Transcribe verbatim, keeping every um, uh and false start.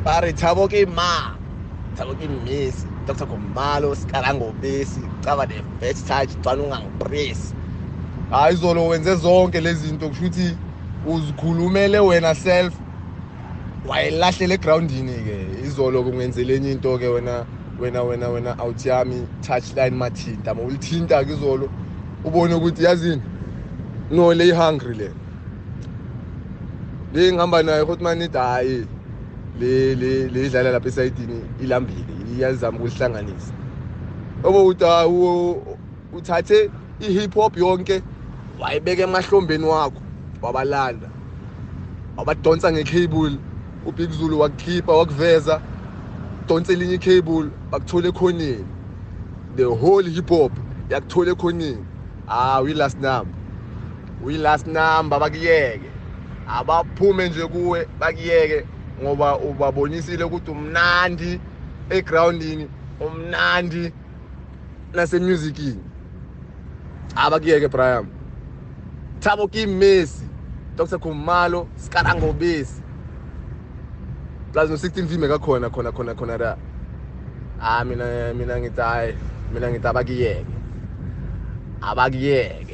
Pare Thabo ke ma. Thabo ke Messi. Doctor Khumalo Sikarango Besi. Caba the first touch tswana ungangipress. Hayi izolo wenze zonke lezi zinto kusho ukuthi uzikhulumele wena self. Wayilahlele egroundini ke. Izolo kungenzele enye into ke wena wena wena wena out yami touchline mathinta. Uma ulithinta ke izolo ubone ukuthi yazini no le hungry le. Le ngihamba naye ukuthi manithi hayi le le le idlala lapha esayidini ilambile iyazama ukulihlanganisa obo uta uthathe ihip hop yonke wayibeka emahlombeni wakho wabalanda wabadonsa ngecable uBig Zulu wakukhipha wakuveza donse elinye icable bakuthola ekhoneni the whole hip hop yakuthola ekhoneni ah we last number we last number bakuyeke abaphume nje kuwe bakuyeke ngoba ubabonisile ukuthi umnandi egroundini umnandi nase musicini abakuyeke Brian Thabo ke Messi Doctor Khumalo Sikarango Besi plus no sixteen vime kakhona khona khona khona la ah mina mina ngithi hayi mina ngithi abakuyeke abakuyeke